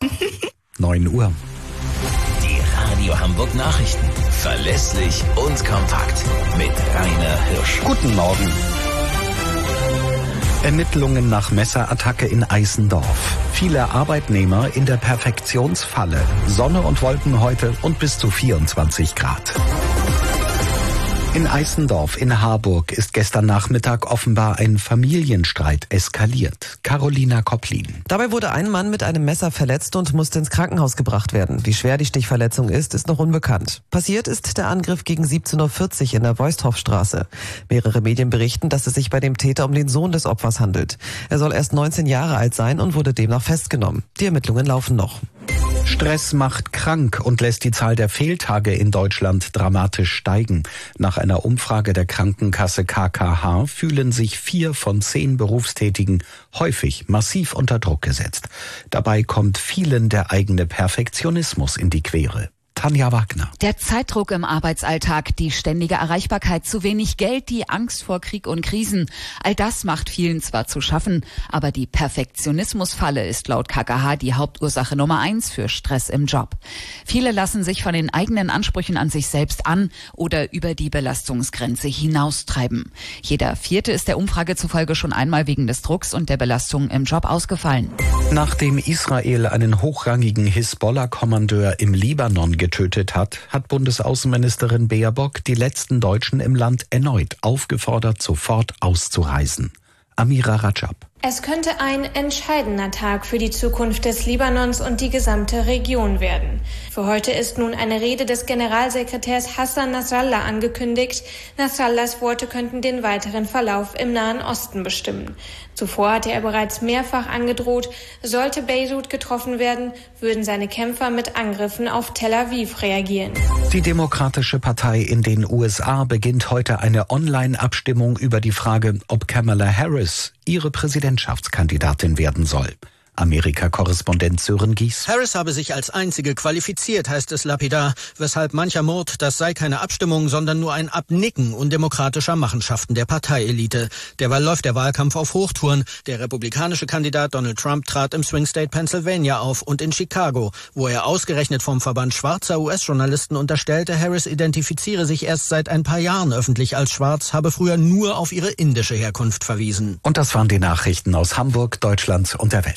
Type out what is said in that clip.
9 Uhr. Die Radio Hamburg Nachrichten. Verlässlich und kompakt. Mit Rainer Hirsch. Guten Morgen. Ermittlungen nach Messerattacke in Eisendorf. Viele Arbeitnehmer in der Perfektionsfalle. Sonne und Wolken heute und bis zu 24 Grad. In Eisendorf in Harburg ist gestern Nachmittag offenbar ein Familienstreit eskaliert. Carolina Kopplin. Dabei wurde ein Mann mit einem Messer verletzt und musste ins Krankenhaus gebracht werden. Wie schwer die Stichverletzung ist noch unbekannt. Passiert ist der Angriff gegen 17.40 Uhr in der Voisthofstraße. Mehrere Medien berichten, dass es sich bei dem Täter um den Sohn des Opfers handelt. Er soll erst 19 Jahre alt sein und wurde demnach festgenommen. Die Ermittlungen laufen noch. Stress macht krank und lässt die Zahl der Fehltage in Deutschland dramatisch steigen. Nach einer Umfrage der Krankenkasse KKH fühlen sich 4 von 10 Berufstätigen häufig massiv unter Druck gesetzt. Dabei kommt vielen der eigene Perfektionismus in die Quere. Tanja Wagner. Der Zeitdruck im Arbeitsalltag, die ständige Erreichbarkeit, zu wenig Geld, die Angst vor Krieg und Krisen. All das macht vielen zwar zu schaffen, aber die Perfektionismusfalle ist laut KKH die Hauptursache Nummer 1 für Stress im Job. Viele lassen sich von den eigenen Ansprüchen an sich selbst an oder über die Belastungsgrenze hinaustreiben. Jeder Vierte ist der Umfrage zufolge schon einmal wegen des Drucks und der Belastung im Job ausgefallen. Nachdem Israel einen hochrangigen Hisbollah-Kommandeur im Libanon getötet hat Bundesaußenministerin Baerbock die letzten Deutschen im Land erneut aufgefordert, sofort auszureisen. Amira Rajab. Es könnte ein entscheidender Tag für die Zukunft des Libanons und die gesamte Region werden. Für heute ist nun eine Rede des Generalsekretärs Hassan Nasrallah angekündigt. Nasrallahs Worte könnten den weiteren Verlauf im Nahen Osten bestimmen. Zuvor hatte er bereits mehrfach angedroht, sollte Beirut getroffen werden, würden seine Kämpfer mit Angriffen auf Tel Aviv reagieren. Die Demokratische Partei in den USA beginnt heute eine Online-Abstimmung über die Frage, ob Kamala Harris ihre Präsidentschaftskandidatin werden soll. Amerika-Korrespondent Sören Gies. Harris habe sich als einzige qualifiziert, heißt es lapidar, weshalb mancher murrt, das sei keine Abstimmung, sondern nur ein Abnicken undemokratischer Machenschaften der Parteielite. Derweil läuft der Wahlkampf auf Hochtouren. Der republikanische Kandidat Donald Trump trat im Swing State Pennsylvania auf und in Chicago, wo er ausgerechnet vom Verband schwarzer US-Journalisten unterstellte, Harris identifiziere sich erst seit ein paar Jahren öffentlich als schwarz, habe früher nur auf ihre indische Herkunft verwiesen. Und das waren die Nachrichten aus Hamburg, Deutschland und der Welt.